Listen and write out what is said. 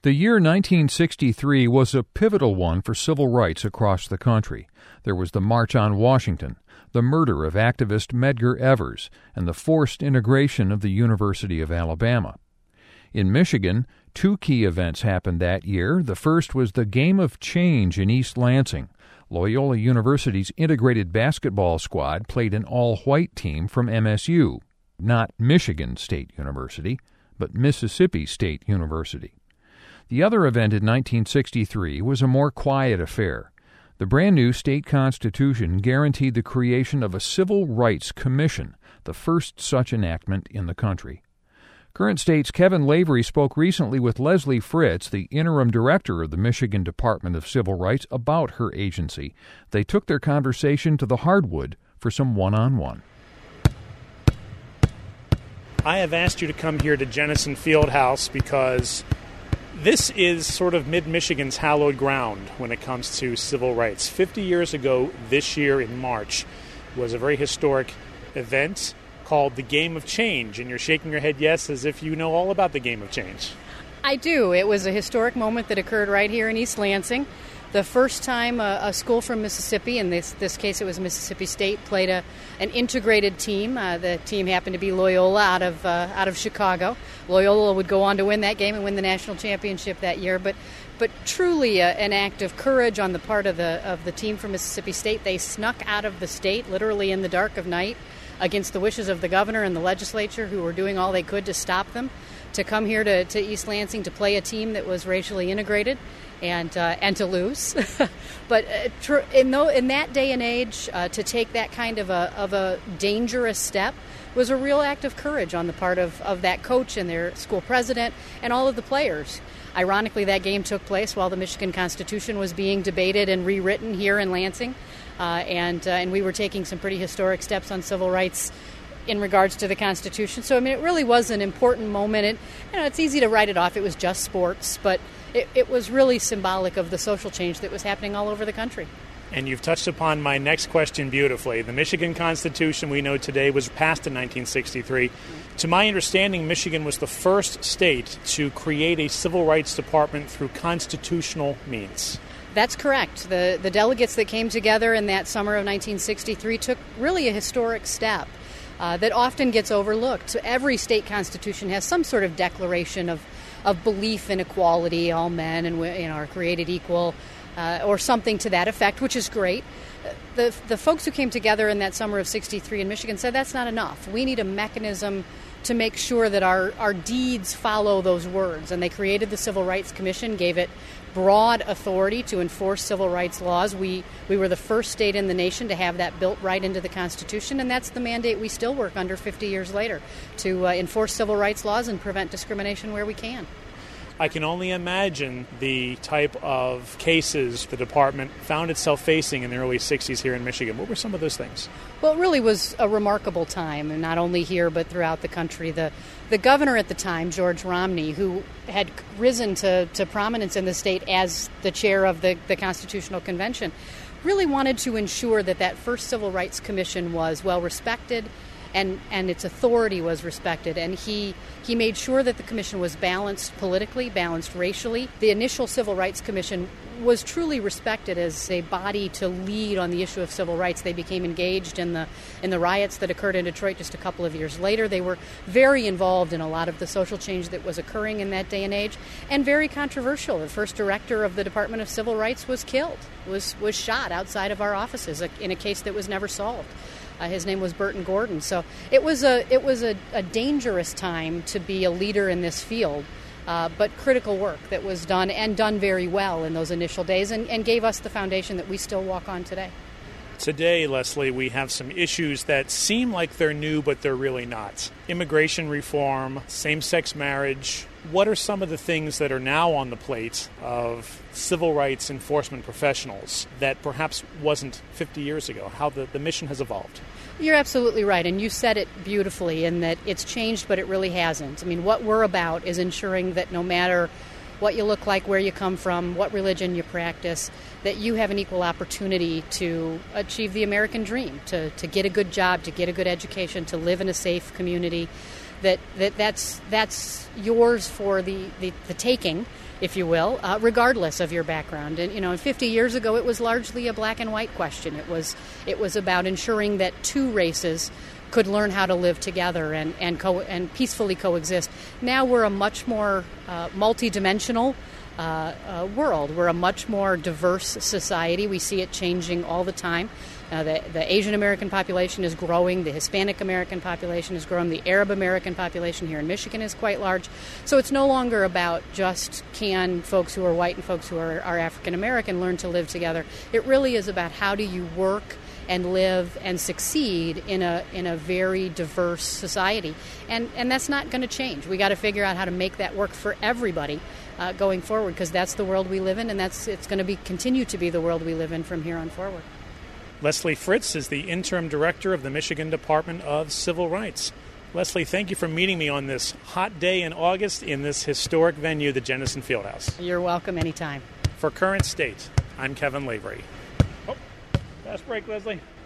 The year 1963 was a pivotal one for civil rights across the country. There was the March on Washington, the murder of activist Medgar Evers, and the forced integration of the University of Alabama. In Michigan, two key events happened that year. The first was the Game of Change in East Lansing. Loyola University's integrated basketball squad played an all-white team from MSU, not Michigan State University, but Mississippi State University. The other event in 1963 was a more quiet affair. The brand-new state constitution guaranteed the creation of a Civil Rights Commission, the first such enactment in the country. Current State's Kevin Lavery spoke recently with Leslie Fritz, the interim director of the Michigan Department of Civil Rights, about her agency. They took their conversation to the hardwood for some one-on-one. I have asked you to come here to Jenison Fieldhouse because this is sort of mid-Michigan's hallowed ground when it comes to civil rights. 50 years ago, this year in March, was a very historic event called the Game of Change. And you're shaking your head yes, as if you know all about the Game of Change. I do. It was a historic moment that occurred right here in East Lansing. The first time a school from Mississippi, in this case it was Mississippi State, played an integrated team. The team happened to be Loyola out of Chicago. Loyola would go on to win that game and win the national championship that year. But truly an act of courage on the part of the team from Mississippi State. They snuck out of the state, literally in the dark of night, against the wishes of the governor and the legislature, who were doing all they could to stop them, to come here to East Lansing to play a team that was racially integrated. And to lose, but in that day and age, to take that kind of a dangerous step was a real act of courage on the part of that coach and their school president and all of the players. Ironically, that game took place while the Michigan Constitution was being debated and rewritten here in Lansing, and we were taking some pretty historic steps on civil rights in regards to the Constitution. So, I mean, it really was an important moment. And it's easy to write it off. It was just sports, but it was really symbolic of the social change that was happening all over the country. And you've touched upon my next question beautifully. The Michigan Constitution we know today was passed in 1963. To my understanding, Michigan was the first state to create a civil rights department through constitutional means. That's correct. The delegates that came together in that summer of 1963 took really a historic step that often gets overlooked. So every state constitution has some sort of declaration of belief in equality, all men and are created equal, or something to that effect, which is great. The folks who came together in that summer of 63 in Michigan said that's not enough. We need a mechanism to make sure that our deeds follow those words. And they created the Civil Rights Commission, gave it broad authority to enforce civil rights laws. We were the first state in the nation to have that built right into the Constitution, and that's the mandate we still work under 50 years later, to enforce civil rights laws and prevent discrimination where we can. I can only imagine the type of cases the department found itself facing in the early 60s here in Michigan. What were some of those things? Well, it really was a remarkable time, and not only here but throughout the country. The governor at the time, George Romney, who had risen to prominence in the state as the chair of the Constitutional Convention, really wanted to ensure that first Civil Rights Commission was well respected and its authority was respected. And he made sure that the commission was balanced politically, balanced racially. The initial Civil Rights Commission was truly respected as a body to lead on the issue of civil rights. They became engaged in the riots that occurred in Detroit just a couple of years later. They were very involved in a lot of the social change that was occurring in that day and age, and very controversial. The first director of the Department of Civil Rights was killed, was shot outside of our offices in a case that was never solved. His name was Burton Gordon. So it was a dangerous time to be a leader in this field, but critical work that was done and done very well in those initial days and gave us the foundation that we still walk on today. Today, Leslie, we have some issues that seem like they're new, but they're really not. Immigration reform, same-sex marriage. What are some of the things that are now on the plate of civil rights enforcement professionals that perhaps wasn't 50 years ago? How the mission has evolved? You're absolutely right, and you said it beautifully in that it's changed, but it really hasn't. I mean, what we're about is ensuring that no matter what you look like, where you come from, what religion you practice, that you have an equal opportunity to achieve the American dream, to get a good job, to get a good education, to live in a safe community, that's yours for the taking, if you will, regardless of your background. And 50 years ago, it was largely a black and white question. It was about ensuring that two races could learn how to live together and peacefully coexist. Now we're a much more multidimensional world. We're a much more diverse society. We see it changing all the time. The Asian American population is growing. The Hispanic American population is growing. The Arab American population here in Michigan is quite large. So it's no longer about just can folks who are white and folks who are African American learn to live together. It really is about how do you work and live and succeed in a very diverse society. And that's not going to change. We got to figure out how to make that work for everybody going forward, because that's the world we live in, and it's going to continue to be the world we live in from here on forward. Leslie Fritz is the interim director of the Michigan Department of Civil Rights. Leslie, thank you for meeting me on this hot day in August in this historic venue, the Jennison Fieldhouse. You're welcome anytime. For Current State, I'm Kevin Lavery. Fast break, Leslie.